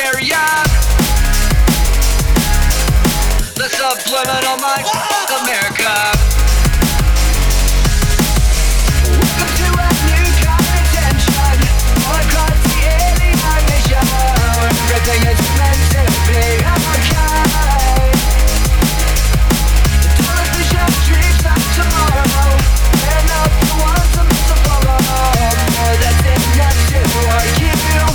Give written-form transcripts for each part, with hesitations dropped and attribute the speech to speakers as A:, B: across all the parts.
A: hysteria. The subliminal mind, America. Welcome to a new kind of tension all across the alien nation. Everything is meant to be okay. The television dreams of tomorrow, they're not the ones I'm to follow. That's enough to argue.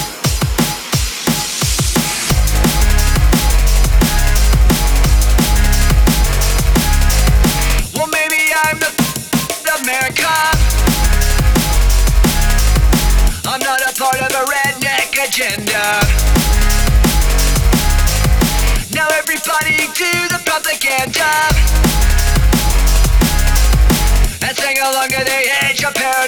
A: Well, maybe I'm the America. I'm not a part of a redneck agenda. Now everybody do the propaganda and sing along to the age of peril.